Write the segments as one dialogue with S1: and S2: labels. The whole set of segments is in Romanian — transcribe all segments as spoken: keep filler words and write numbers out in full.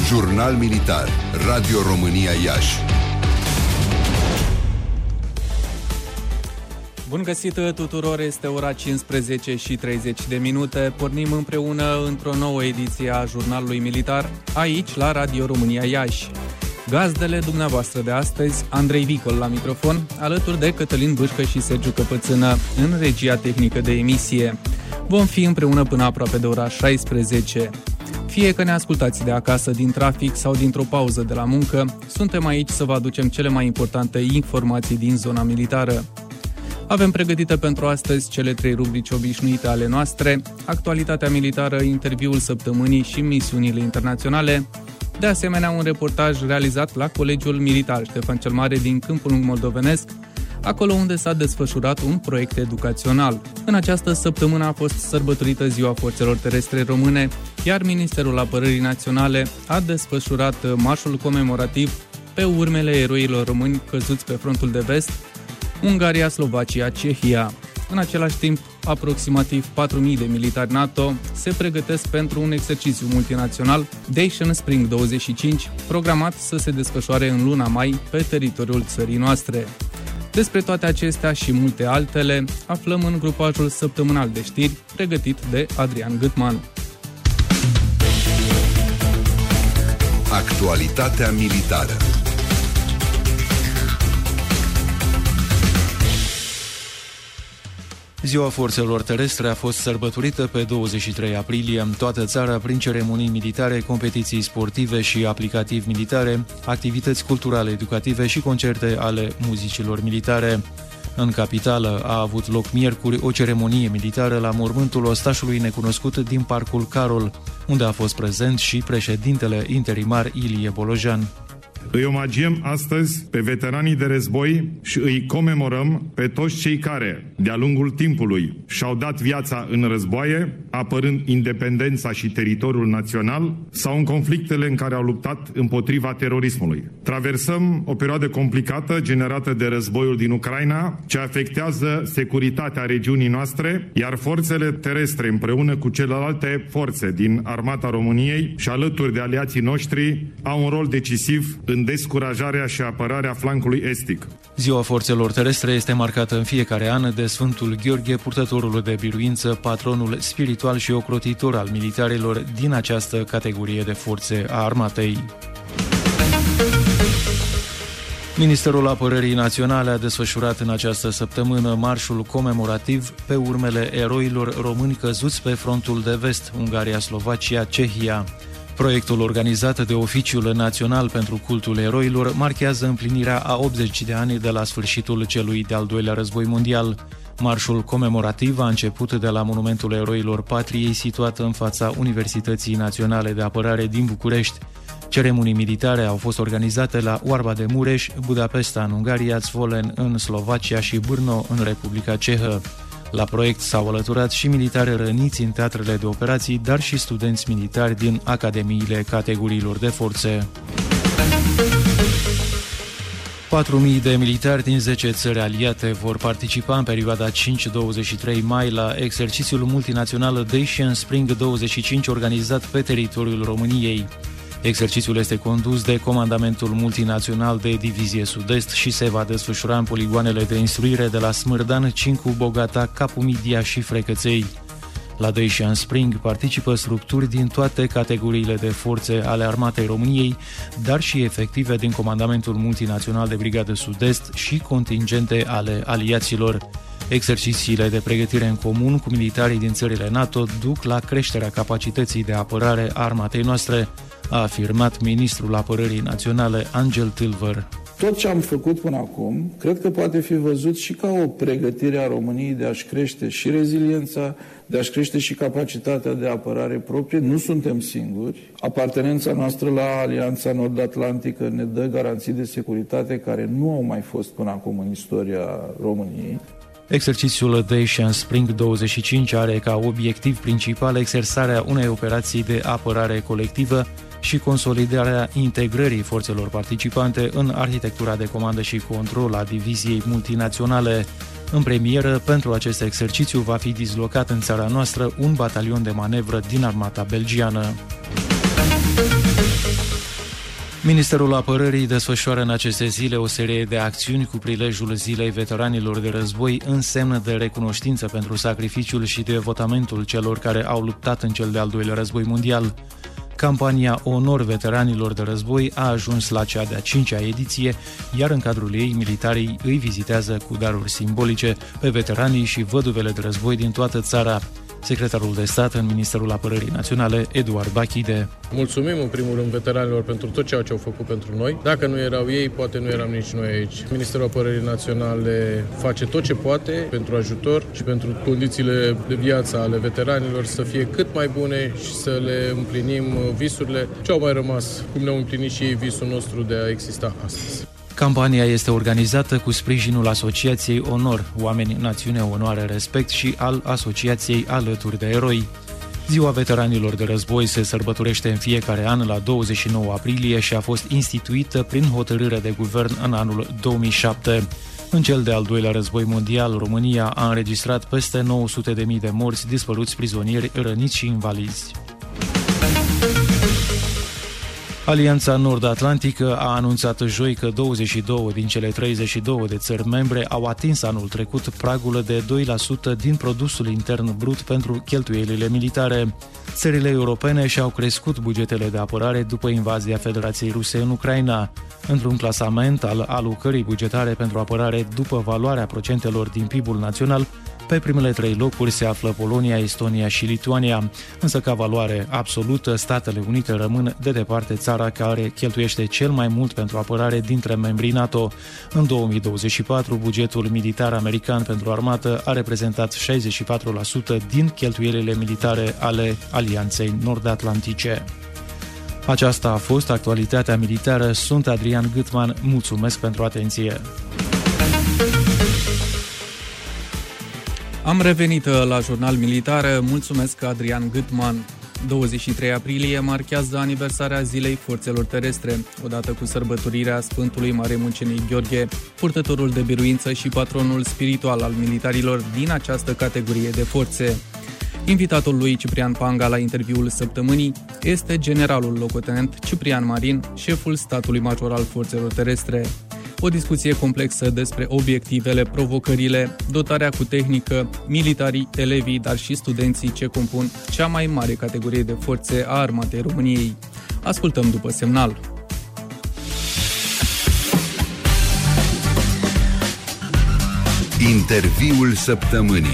S1: Jurnal Militar, Radio România Iași.
S2: Bun găsit tuturor, este ora cincisprezece și treizeci de minute. Pornim împreună într-o nouă ediție a Jurnalului Militar, aici la Radio România Iași. Gazdele dumneavoastră de astăzi, Andrei Vicol la microfon, alături de Cătălin Bâșcă și Sergiu Căpățână în regia tehnică de emisie. Vom fi împreună până aproape de ora șaisprezece. Fie că ne ascultați de acasă, din trafic sau dintr-o pauză de la muncă, suntem aici să vă aducem cele mai importante informații din zona militară. Avem pregătite pentru astăzi cele trei rubrici obișnuite ale noastre: actualitatea militară, interviul săptămânii și misiunile internaționale. De asemenea, un reportaj realizat la Colegiul Militar Ștefan cel Mare din Câmpul Lung Moldovenesc, acolo unde s-a desfășurat un proiect educațional. În această săptămână a fost sărbătorită Ziua Forțelor Terestre Române, iar Ministerul Apărării Naționale a desfășurat marșul comemorativ pe urmele eroilor români căzuți pe frontul de vest, Ungaria, Slovacia, Cehia. În același timp, aproximativ patru mii de militari NATO se pregătesc pentru un exercițiu multinațional, Dacian Spring douăzeci și cinci, programat să se desfășoare în luna mai pe teritoriul țării noastre. Despre toate acestea și multe altele aflăm în grupajul săptămânal de știri pregătit de Adrian Gâtman.
S1: Actualitatea militară.
S3: Ziua Forțelor Terestre a fost sărbătorită pe douăzeci și trei aprilie în toată țara prin ceremonii militare, competiții sportive și aplicativ militare, activități culturale, educative și concerte ale muzicilor militare. În capitală a avut loc miercuri o ceremonie militară la mormântul ostașului necunoscut din Parcul Carol, unde a fost prezent și președintele interimar Ilie Bolojan.
S4: Îi omagiem astăzi pe veteranii de război și îi comemorăm pe toți cei care, de-a lungul timpului, și-au dat viața în războaie, apărând independența și teritoriul național, sau în conflictele în care au luptat împotriva terorismului. Traversăm o perioadă complicată generată de războiul din Ucraina, ce afectează securitatea regiunii noastre, iar forțele terestre, împreună cu celelalte forțe din Armata României și alături de aliații noștri, au un rol decisiv în descurajarea și apărarea flancului estic.
S3: Ziua Forțelor Terestre este marcată în fiecare an de Sfântul Gheorghe, purtătorul de biruință, patronul spiritual și ocrotitor al militarilor din această categorie de forțe a armatei. Ministerul Apărării Naționale a desfășurat în această săptămână marșul comemorativ pe urmele eroilor români căzuți pe frontul de vest, Ungaria, Slovacia, Cehia. Proiectul organizat de Oficiul Național pentru Cultul Eroilor marchează împlinirea a optzeci de ani de la sfârșitul celui de-al doilea război mondial. Marșul comemorativ a început de la Monumentul Eroilor Patriei, situat în fața Universității Naționale de Apărare din București. Ceremonii militare au fost organizate la Oarba de Mureș, Budapesta în Ungaria, Zvolen în Slovacia și Brno în Republica Cehă. La proiect s-au alăturat și militari răniți în teatrele de operații, dar și studenți militari din academiile categoriilor de forțe. patru mii de militari din zece țări aliate vor participa în perioada cinci douăzeci și trei mai la exercițiul multinațional Dacian Spring douăzeci și cinci organizat pe teritoriul României. Exercițiul este condus de Comandamentul Multinațional de Divizie Sud-Est și se va desfășura în poligoanele de instruire de la Smârdan, Cincu, Bogata, Capu Midia și Frecăței. La Dacian Spring participă structuri din toate categoriile de forțe ale Armatei României, dar și efective din Comandamentul Multinațional de Brigadă Sud-Est și contingente ale aliaților. Exercițiile de pregătire în comun cu militarii din țările NATO duc la creșterea capacității de apărare a armatei noastre, a afirmat ministrul Apărării Naționale Angel Tâlvăr.
S5: Tot ce am făcut până acum, cred că poate fi văzut și ca o pregătire a României de a-și crește și reziliența, de a-și crește și capacitatea de apărare proprie. Nu suntem singuri. Apartenența noastră la Alianța Nord-Atlantică ne dă garanții de securitate care nu au mai fost până acum în istoria României.
S3: Exercițiul Dacian Spring douăzeci și cinci are ca obiectiv principal exersarea unei operații de apărare colectivă și consolidarea integrării forțelor participante în arhitectura de comandă și control a diviziei multinaționale. În premieră, pentru acest exercițiu va fi dislocat în țara noastră un batalion de manevră din armata belgiană. Ministerul Apărării desfășoară în aceste zile o serie de acțiuni cu prilejul Zilei Veteranilor de Război în semn de recunoștință pentru sacrificiul și devotamentul celor care au luptat în cel de-al doilea război mondial. Campania Onor Veteranilor de Război a ajuns la cea de-a cincea ediție, iar în cadrul ei militarii îi vizitează cu daruri simbolice pe veteranii și văduvele de război din toată țara. Secretarul de stat în Ministerul Apărării Naționale, Eduard Bachide.
S6: Mulțumim în primul rând veteranilor pentru tot ceea ce au făcut pentru noi. Dacă nu erau ei, poate nu eram nici noi aici. Ministerul Apărării Naționale face tot ce poate pentru ajutor și pentru condițiile de viață ale veteranilor să fie cât mai bune și să le împlinim visurile ce au mai rămas, cum ne-au împlinit și ei visul nostru de a exista astăzi.
S3: Campania este organizată cu sprijinul Asociației Onor, Oameni, Națiune, Onoare, Respect și al Asociației Alături de Eroi. Ziua Veteranilor de Război se sărbătorește în fiecare an la douăzeci și nouă aprilie și a fost instituită prin hotărâre de guvern în anul două mii șapte. În cel de-al doilea război mondial, România a înregistrat peste nouă sute de mii de morți, dispăruți, prizonieri, răniți și invalizi. Alianța Nord-Atlantică a anunțat joi că douăzeci și două din cele treizeci și două de țări membre au atins anul trecut pragul de doi la sută din produsul intern brut pentru cheltuielile militare. Țările europene și-au crescut bugetele de apărare după invazia Federației Ruse în Ucraina. Într-un clasament al alocării bugetare pentru apărare după valoarea procentelor din P I B-ul național, pe primele trei locuri se află Polonia, Estonia și Lituania, însă ca valoare absolută, Statele Unite rămân de departe țara care cheltuiește cel mai mult pentru apărare dintre membrii NATO. În două mii douăzeci și patru, bugetul militar american pentru armată a reprezentat șaizeci și patru la sută din cheltuielile militare ale Alianței Nord-Atlantice. Aceasta a fost actualitatea militară. Sunt Adrian Gâtman. Mulțumesc pentru atenție.
S2: Am revenit la Jurnal Militar. Mulțumesc, Adrian Gâtman. douăzeci și trei aprilie marchează aniversarea Zilei Forțelor Terestre, odată cu sărbătorirea Sfântului Mare Mucenic Gheorghe, purtătorul de biruință și patronul spiritual al militarilor din această categorie de forțe. Invitatul lui Ciprian Panga la interviul săptămânii este generalul locotenent Ciprian Marin, șeful statului major al Forțelor Terestre. O discuție complexă despre obiectivele, provocările, dotarea cu tehnică, militarii, elevii, dar și studenții ce compun cea mai mare categorie de forțe a Armatei României. Ascultăm după semnal.
S1: Interviul săptămânii.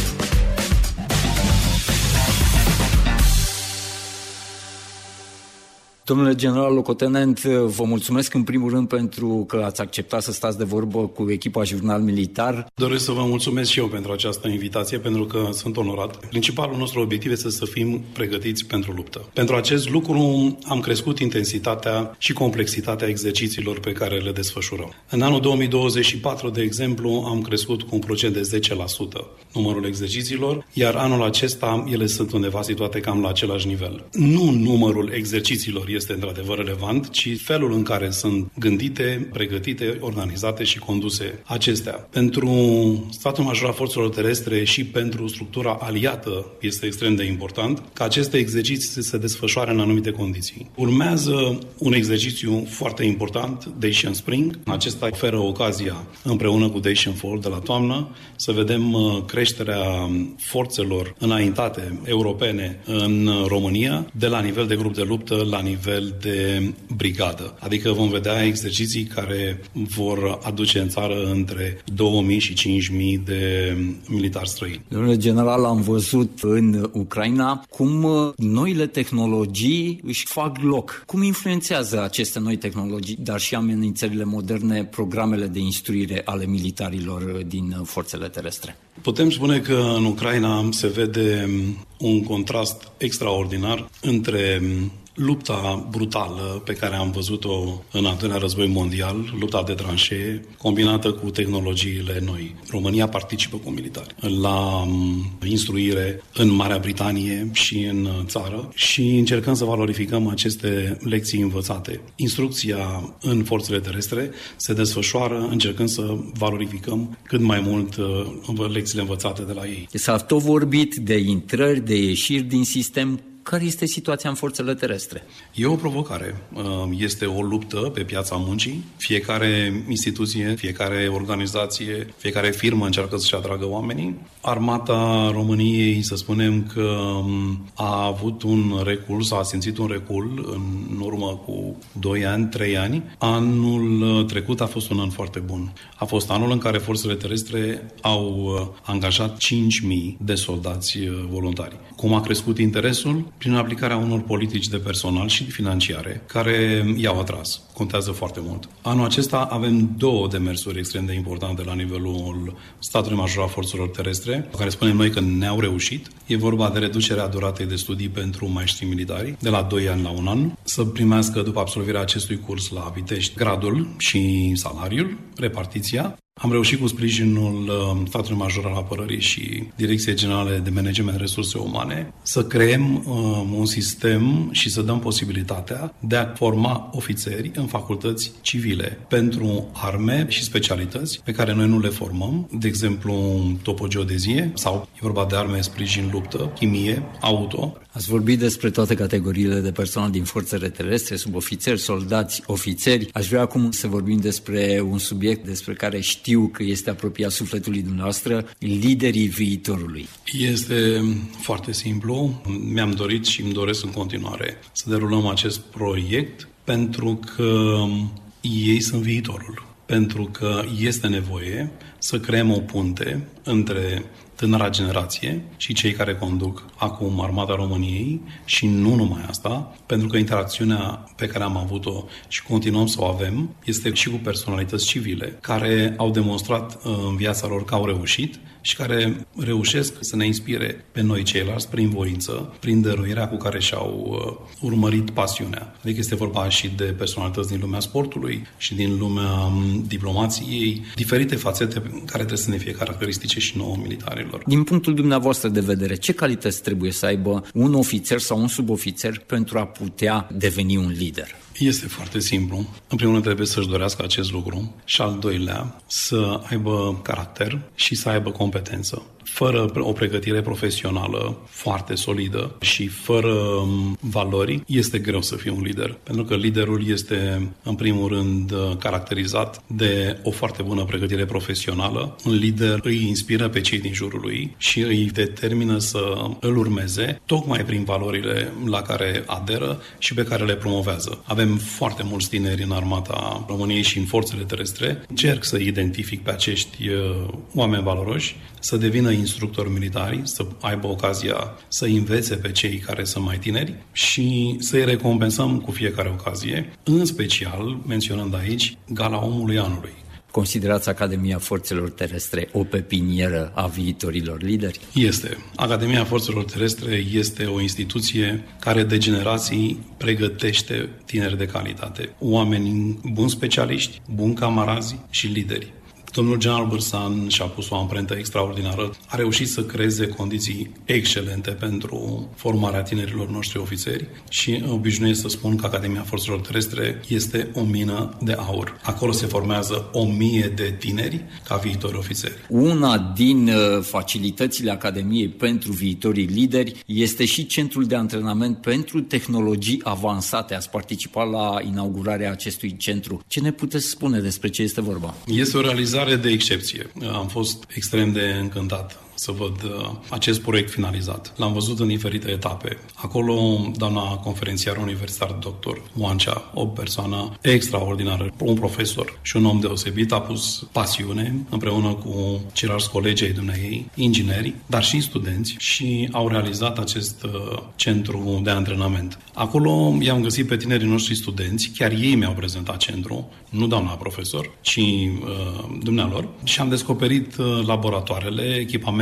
S7: Domnule general locotenent, vă mulțumesc în primul rând pentru că ați acceptat să stați de vorbă cu echipa Jurnal Militar.
S8: Doresc să vă mulțumesc și eu pentru această invitație, pentru că sunt onorat. Principalul nostru obiectiv este să fim pregătiți pentru luptă. Pentru acest lucru am crescut intensitatea și complexitatea exercițiilor pe care le desfășurăm. În anul două mii douăzeci și patru, de exemplu, am crescut cu un procent de zece la sută numărul exercițiilor, iar anul acesta ele sunt undeva situate cam la același nivel. Nu numărul exercițiilor este într-adevăr relevant, ci felul în care sunt gândite, pregătite, organizate și conduse acestea. Pentru statul major al forțelor terestre și pentru structura aliată este extrem de important ca aceste exerciții se desfășoare în anumite condiții. Urmează un exercițiu foarte important, Dacian Spring. Acesta oferă ocazia, împreună cu Dacian Fall de la toamnă, să vedem creșterea forțelor înaintate europene în România, de la nivel de grup de luptă la nivel de brigadă. Adică vom vedea exerciții care vor aduce în țară între două mii și cinci mii de militari străini.
S7: Domnule general, am văzut în Ucraina cum noile tehnologii își fac loc. Cum influențează aceste noi tehnologii, dar și amenințările moderne, programele de instruire ale militarilor din forțele terestre?
S8: Putem spune că în Ucraina se vede un contrast extraordinar între lupta brutală pe care am văzut-o în al doilea război mondial, lupta de tranșee, combinată cu tehnologiile noi. România participă cu militari la instruire în Marea Britanie și în țară și încercăm să valorificăm aceste lecții învățate. Instrucția în forțele terestre se desfășoară încercând să valorificăm cât mai mult lecțiile învățate de la ei.
S7: S-a tot vorbit de intrări, de ieșiri din sistem. Care este situația în forțele terestre?
S8: E o provocare. Este o luptă pe piața muncii. Fiecare instituție, fiecare organizație, fiecare firmă încearcă să-și atragă oamenii. Armata României, să spunem că a avut un recul, s-a simțit un recul în urmă cu doi ani, trei ani. Anul trecut a fost un an foarte bun. A fost anul în care forțele terestre au angajat cinci mii de soldați voluntari. Cum a crescut interesul? Prin aplicarea unor politici de personal și financiare care i-au atras. Contează foarte mult. Anul acesta avem două demersuri extrem de importante la nivelul statului major a forțelor terestre, care spunem noi că ne-au reușit. E vorba de reducerea duratei de studii pentru maestrii militari, de la doi ani la un an, să primească după absolvirea acestui curs la Pitești gradul și salariul, repartiția. Am reușit cu sprijinul statului major al apărării și Direcției Generale de Management Resurse Umane să creăm uh, un sistem și să dăm posibilitatea de a forma ofițeri în facultăți civile pentru arme și specialități pe care noi nu le formăm, de exemplu topogeodezie sau e vorba de arme, sprijin, luptă, chimie, auto.
S7: Ați vorbit despre toate categoriile de personal din forțele terestre, subofițeri, soldați, ofițeri. Aș vrea acum să vorbim despre un subiect despre care știu că este apropiat sufletului dumneavoastră, liderii viitorului.
S8: Este foarte simplu. Mi-am dorit și îmi doresc în continuare să derulăm acest proiect pentru că ei sunt viitorul. Pentru că este nevoie să creăm o punte între tânăra generație și cei care conduc acum Armata României și nu numai asta, pentru că interacțiunea pe care am avut-o și continuăm să o avem este și cu personalități civile care au demonstrat în viața lor că au reușit și care reușesc să ne inspire pe noi ceilalți prin voință, prin dăruirea cu care și-au urmărit pasiunea. Adică este vorba și de personalități din lumea sportului și din lumea diplomației, diferite fațete care trebuie să ne fie caracteristice și nouă militarilor.
S7: Din punctul dumneavoastră de vedere, ce calități trebuie să aibă un ofițer sau un subofițer pentru a putea deveni un lider?
S8: Este foarte simplu. În primul rând trebuie să-și dorească acest lucru și al doilea să aibă caracter și să aibă competență. Fără o pregătire profesională foarte solidă și fără valori, este greu să fii un lider. Pentru că liderul este, în primul rând, caracterizat de o foarte bună pregătire profesională. Un lider îi inspiră pe cei din jurul lui și îi determină să îl urmeze, tocmai prin valorile la care aderă și pe care le promovează. Avem foarte mulți tineri în Armata României și în forțele terestre. Încerc să identific pe acești oameni valoroși, să devină instructori militari, să aibă ocazia să învețe pe cei care sunt mai tineri și să-i recompensăm cu fiecare ocazie, în special, menționând aici, Gala Omului Anului.
S7: Considerați Academia Forțelor Terestre o pepinieră a viitorilor lideri?
S8: Este. Academia Forțelor Terestre este o instituție care de generații pregătește tineri de calitate. Oameni buni specialiști, buni camarazi și lideri. Domnul general Bârsan și-a pus o amprentă extraordinară, a reușit să creeze condiții excelente pentru formarea tinerilor noștri ofițeri și obișnuiesc să spun că Academia Forțelor Terestre este o mină de aur. Acolo se formează o mie de tineri ca viitori ofițeri.
S7: Una din facilitățile Academiei pentru viitorii lideri este și Centrul de Antrenament pentru Tehnologii Avansate. Ați participat la inaugurarea acestui centru. Ce ne puteți spune despre ce este vorba?
S8: Este o realizare de excepție. Am fost extrem de încântat să văd acest proiect finalizat. L-am văzut în diferite etape. Acolo, doamna conferențiar universitar doctor Moancea, o persoană extraordinară, un profesor și un om deosebit, a pus pasiune împreună cu ceilalți colegi ai dumneei, ingineri, dar și studenți și au realizat acest centru de antrenament. Acolo i-am găsit pe tinerii noștri studenți, chiar ei mi-au prezentat centru, nu doamna profesor, ci uh, dumnealor, și am descoperit uh, laboratoarele, echipamente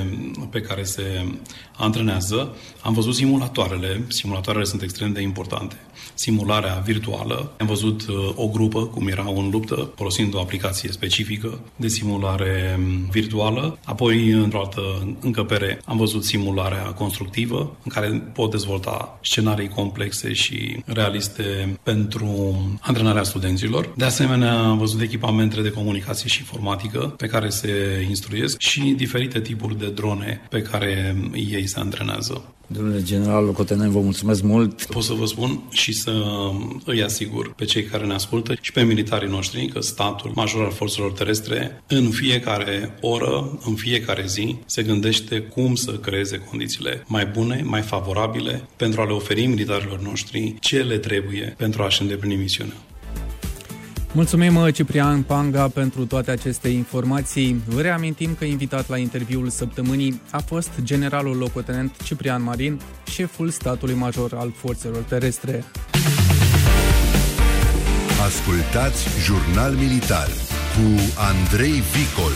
S8: pe care se antrenează. Am văzut simulatoarele. Simulatoarele sunt extrem de importante. Simularea virtuală. Am văzut o grupă, cum era în luptă, folosind o aplicație specifică de simulare virtuală. Apoi, într-o altă încăpere, am văzut simularea constructivă, în care pot dezvolta scenarii complexe și realiste pentru antrenarea studenților. De asemenea, am văzut echipamentele de comunicație și informatică pe care se instruiesc și diferite tipuri tipuri de drone pe care ei se antrenează.
S7: Domnule general locotenent, vă mulțumesc mult.
S8: Pot să vă spun și să îi asigur pe cei care ne ascultă și pe militarii noștri că statul major al forțelor terestre în fiecare oră, în fiecare zi, se gândește cum să creeze condițiile mai bune, mai favorabile pentru a le oferi militarilor noștri ce le trebuie pentru a-și îndeplini misiunea.
S2: Mulțumim, Ciprian Panga, pentru toate aceste informații. Vă reamintim că invitat la interviul săptămânii a fost generalul locotenent Ciprian Marin, șeful statului major al forțelor terestre.
S1: Ascultați Jurnal Militar cu Andrei Vicol.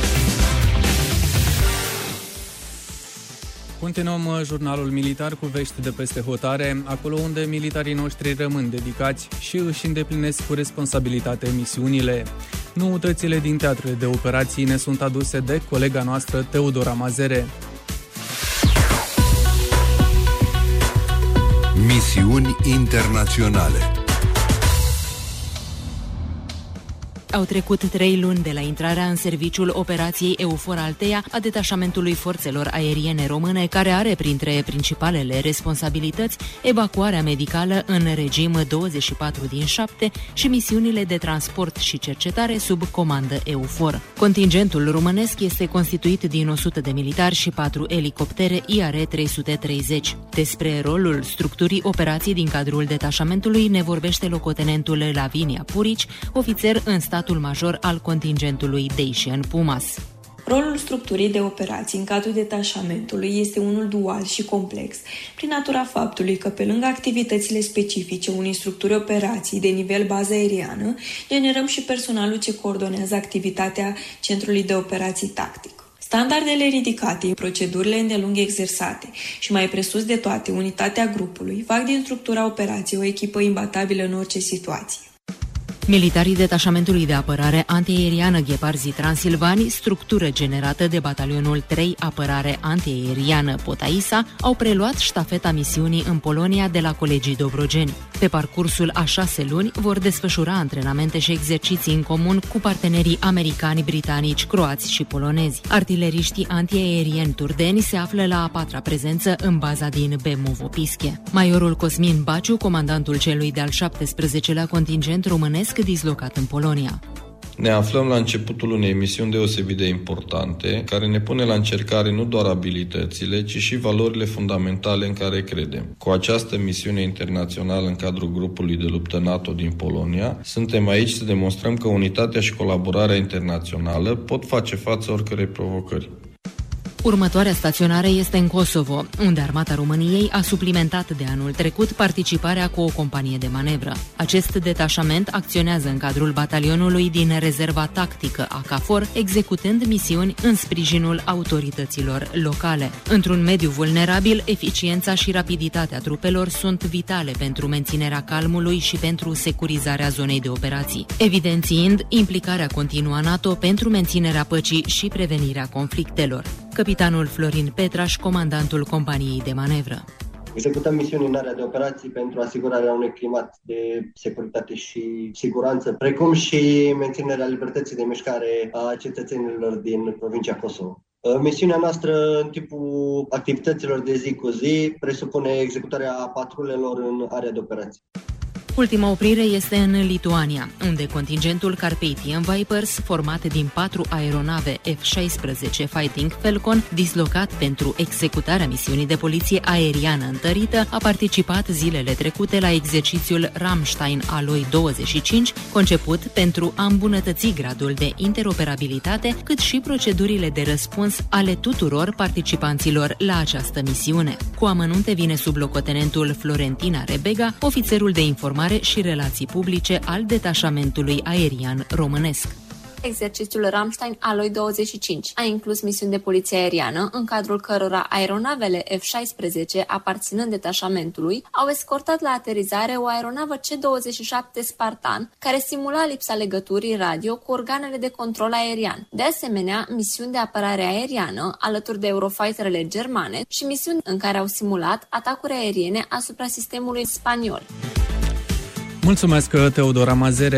S2: Continuăm jurnalul militar cu vești de peste hotare, acolo unde militarii noștri rămân dedicați și își îndeplinesc cu responsabilitate misiunile. Noutățile din teatrele de operații ne sunt aduse de colega noastră Teodora Mazere.
S1: Misiuni internaționale.
S9: Au trecut trei luni de la intrarea în serviciul operației EUFOR Althea a detașamentului forțelor aeriene române, care are printre principalele responsabilități evacuarea medicală în regim douăzeci și patru din șapte și misiunile de transport și cercetare sub comandă EUFOR. Contingentul românesc este constituit din o sută de militari și patru elicoptere I R trei sute treizeci. Despre rolul structurii operației din cadrul detașamentului ne vorbește locotenentul Lavinia Purici, ofițer în statul major al contingentului Dacian Pumas.
S10: Rolul structurii de operații în cadrul detașamentului este unul dual și complex, prin natura faptului că, pe lângă activitățile specifice unei structuri operații de nivel bază aeriană, generăm și personalul ce coordonează activitatea Centrului de Operații Tactic. Standardele ridicate, procedurile îndelung exersate și, mai presus de toate, unitatea grupului fac din structura operației o echipă imbatabilă în orice situație.
S9: Militarii detașamentului de apărare antiaeriană Gheparzi Transilvani, structură generată de batalionul trei Apărare Antiaeriană Potaisa, au preluat ștafeta misiunii în Polonia de la colegii dobrogeni. Pe parcursul a șase luni vor desfășura antrenamente și exerciții în comun cu partenerii americani, britanici, croați și polonezi. Artileriștii antiaerieni turdeni se află la a patra prezență în baza din Bemovo-Pische. Majorul Cosmin Baciu, comandantul celui de-al șaptesprezecelea contingent românesc dislocat în Polonia.
S11: Ne aflăm la începutul unei misiuni deosebit de importante, care ne pune la încercare nu doar abilitățile, ci și valorile fundamentale în care credem. Cu această misiune internațională în cadrul grupului de luptă NATO din Polonia, suntem aici să demonstrăm că unitatea și colaborarea internațională pot face față oricărei provocări.
S9: Următoarea staționare este în Kosovo, unde Armata României a suplimentat de anul trecut participarea cu o companie de manevră. Acest detașament acționează în cadrul batalionului din rezerva tactică a KFOR, executând misiuni în sprijinul autorităților locale. Într-un mediu vulnerabil, eficiența și rapiditatea trupelor sunt vitale pentru menținerea calmului și pentru securizarea zonei de operații, evidențiind implicarea continuă a NATO pentru menținerea păcii și prevenirea conflictelor. Capitanul Florin Petraș, comandantul companiei de manevră.
S12: Executăm misiuni în area de operații pentru asigurarea unui climat de securitate și siguranță, precum și menținerea libertății de mișcare a cetățenilor din provincia Kosovo. Misiunea noastră în timpul activităților de zi cu zi presupune executarea patrulelor în area de operații.
S9: Ultima oprire este în Lituania, unde contingentul Carpathian Vipers, format din patru aeronave F șaisprezece Fighting Falcon, dislocat pentru executarea misiunii de poliție aeriană întărită, a participat zilele trecute la exercițiul Rammstein Alloy douăzeci și cinci, conceput pentru a îmbunătăți gradul de interoperabilitate, cât și procedurile de răspuns ale tuturor participanților la această misiune. Cu amănunte vine sub locotenentul Florentina Rebega, ofițerul de informare și relații publice al detașamentului aerian românesc.
S13: Exercițiul Rammstein Alloy douăzeci și cinci a inclus misiuni de poliție aeriană, în cadrul cărora aeronavele F șaisprezece, aparținând detașamentului, au escortat la aterizare o aeronavă C douăzeci și șapte Spartan, care simula lipsa legăturii radio cu organele de control aerian. De asemenea, misiuni de apărare aeriană, alături de Eurofighterele germane, și misiuni în care au simulat atacuri aeriene asupra sistemului spaniol.
S2: Mulțumesc, Teodora Mazere.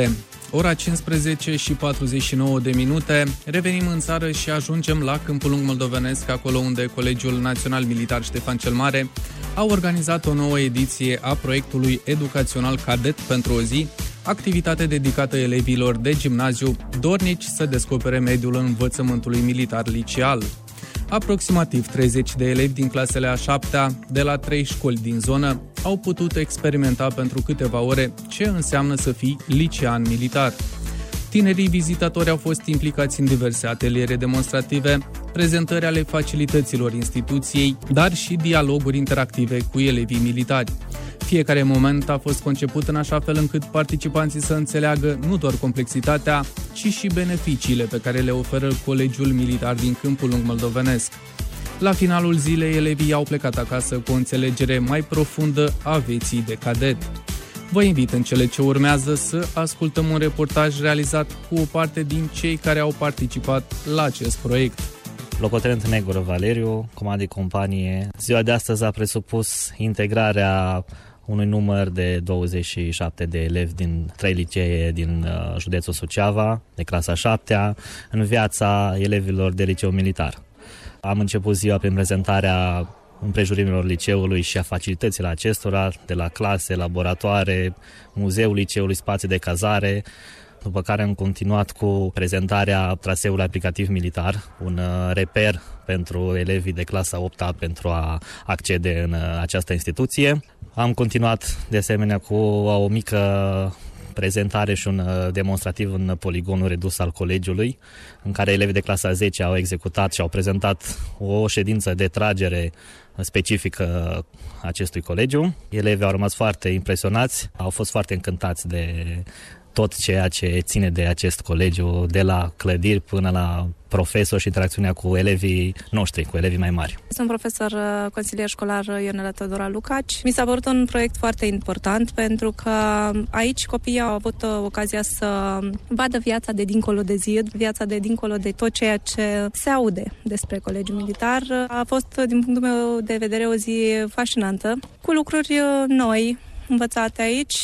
S2: Ora cincisprezece și patruzeci și nouă de minute, revenim în țară și ajungem la Câmpul Lung Moldovenesc, acolo unde Colegiul Național Militar Ștefan cel Mare a organizat o nouă ediție a proiectului educațional Cadet pentru o zi, activitate dedicată elevilor de gimnaziu dornici să descopere mediul învățământului militar liceal. Aproximativ treizeci de elevi din clasele a șaptea de la trei școli din zonă au putut experimenta pentru câteva ore ce înseamnă să fii licean militar. Tinerii vizitatori au fost implicați în diverse ateliere demonstrative, prezentări ale facilităților instituției, dar și dialoguri interactive cu elevii militari. Fiecare moment a fost conceput în așa fel încât participanții să înțeleagă nu doar complexitatea, ci și beneficiile pe care le oferă Colegiul Militar din Câmpul Lung Moldovenesc. La finalul zilei, elevii au plecat acasă cu o înțelegere mai profundă a vieții de cadet. Vă invit în cele ce urmează să ascultăm un reportaj realizat cu o parte din cei care au participat la acest proiect.
S14: Locotenent Negură Valeriu, comandă de companie. Ziua de astăzi a presupus integrarea unui număr de douăzeci și șapte de elevi din trei licee din uh, județul Suceava, de clasa a șaptea, în viața elevilor de liceu militar. Am început ziua prin prezentarea împrejurimilor liceului și a facilităților acestora, de la clase, laboratoare, muzeul liceului, spații de cazare, după care am continuat cu prezentarea traseului aplicativ militar, un reper pentru elevii de clasa a opta pentru a accede în această instituție. Am continuat de asemenea cu o mică prezentare și un demonstrativ în poligonul redus al colegiului, în care elevii de clasa a zecea au executat și au prezentat o ședință de tragere specifică acestui colegiu. Elevii au rămas foarte impresionați, au fost foarte încântați de tot ceea ce ține de acest colegiu, de la clădiri până la profesori și interacțiunea cu elevii noștri, cu elevii mai mari.
S15: Sunt profesor consilier școlar Ionela Teodora Lucaci. Mi s-a părut un proiect foarte important pentru că aici copiii au avut ocazia să vadă viața de dincolo de zid, viața de dincolo de tot ceea ce se aude despre Colegiul Militar. A fost, din punctul meu de vedere, o zi fascinantă, cu lucruri noi învățate aici,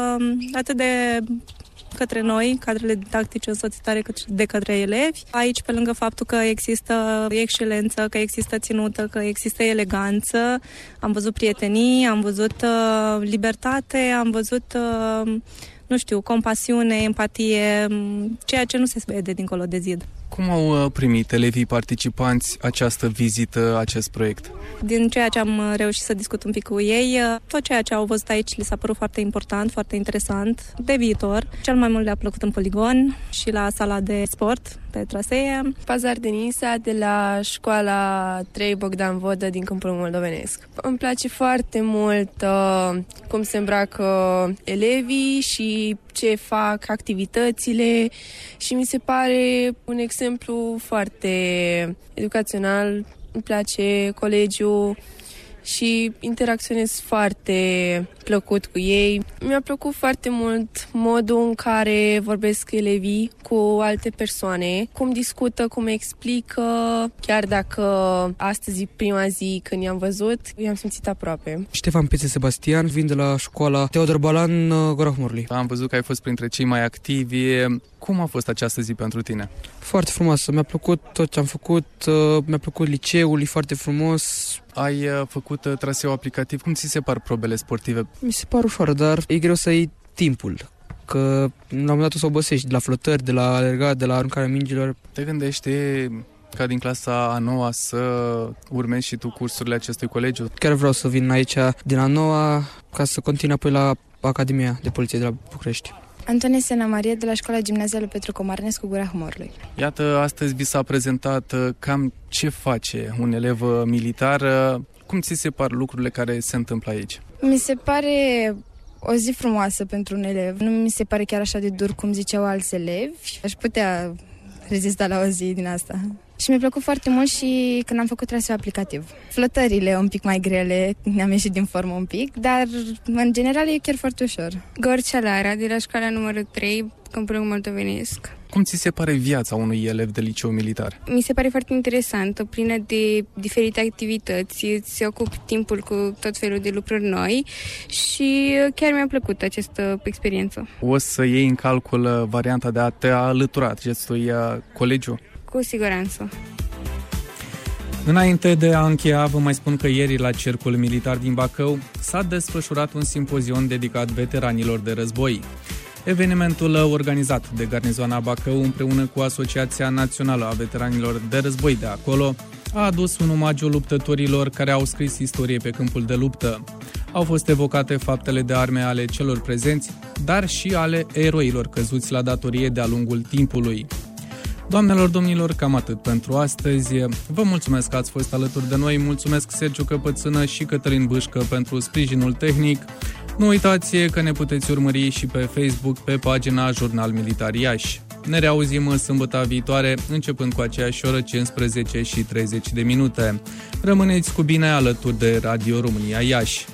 S15: atât de către noi, cadrele didactice însoțitoare, cât și de către elevi. Aici, pe lângă faptul că există excelență, că există ținută, că există eleganță, am văzut prietenii, am văzut uh, libertate, am văzut, uh, nu știu, compasiune, empatie, ceea ce nu se vede dincolo de zid.
S2: Cum au primit elevii participanți această vizită, acest proiect?
S15: Din ceea ce am reușit să discut un pic cu ei, tot ceea ce au văzut aici li s-a părut foarte important, foarte interesant, de viitor. Cel mai mult le-a plăcut în poligon și la sala de sport pe trasee.
S16: Pazar Denisa de la școala trei Bogdan Vodă din Câmpul Moldovenesc. Îmi place foarte mult uh, cum se îmbracă elevii și ce fac, activitățile, și mi se pare un exemplu foarte educațional. Îmi place colegiul și interacționez foarte plăcut cu ei. Mi-a plăcut foarte mult modul în care vorbesc elevii cu alte persoane, cum discută, cum explică, chiar dacă astăzi e prima zi când i-am văzut, i-am simțit aproape.
S17: Ștefan Pețe Sebastian, vin de la școala Teodor Balan, Gura Humorului.
S2: Am văzut că ai fost printre cei mai activi. Cum a fost această zi pentru tine?
S17: Foarte frumoasă, mi-a plăcut tot ce am făcut, mi-a plăcut liceul, e foarte frumos.
S2: Ai făcut traseu aplicativ, cum ți se par probele sportive?
S17: Mi se par ușoară, dar e greu să iei timpul, că la un moment dat o să obosești de la flotări, de la alergat, de la aruncarea mingilor.
S2: Te gândești ca din clasa a noua să urmezi și tu cursurile acestui colegiu?
S17: Chiar vreau să vin aici din a noua ca să continui apoi la Academia de Poliție de la București.
S18: Antonia Sena Marie de la Școala Gimnazială Petru Comarnescu, Gura Humorului.
S2: Iată, astăzi vi s-a prezentat cam ce face un elev militar. Cum ți se par lucrurile care se întâmplă aici?
S18: Mi se pare o zi frumoasă pentru un elev. Nu mi se pare chiar așa de dur cum ziceau alți elevi. Aș putea rezista la o zi din asta. Și mi-a plăcut foarte mult și când am făcut traseu aplicativ. Flotările un pic mai grele, ne-am ieșit din formă un pic, dar în general e chiar foarte ușor.
S19: Gorcea Lara, de la școala numărul trei, Câmpul Lung Moldovenesc.
S2: Cum ți se pare viața unui elev de liceu militar?
S19: Mi se pare foarte interesantă, plină de diferite activități, îți ocupi timpul cu tot felul de lucruri noi și chiar mi-a plăcut această experiență.
S2: O să iei în calcul varianta de a te alătura acestui colegiu?
S19: Cu siguranță.
S2: Înainte de a încheia, vă mai spun că ieri la Cercul Militar din Bacău s-a desfășurat un simpozion dedicat veteranilor de război. Evenimentul organizat de Garnizoana Bacău împreună cu Asociația Națională a Veteranilor de Război de acolo a adus un omagiu luptătorilor care au scris istorie pe câmpul de luptă. Au fost evocate faptele de arme ale celor prezenți, dar și ale eroilor căzuți la datorie de-a lungul timpului. Doamnelor, domnilor, cam atât pentru astăzi. Vă mulțumesc că ați fost alături de noi, mulțumesc Sergiu Căpățână și Cătălin Bâșcă pentru sprijinul tehnic. Nu uitați că ne puteți urmări și pe Facebook pe pagina Jurnal Militar Iași. Ne reauzim sâmbătă viitoare, începând cu aceeași oră, cincisprezece și treizeci de minute. Rămâneți cu bine alături de Radio România Iași.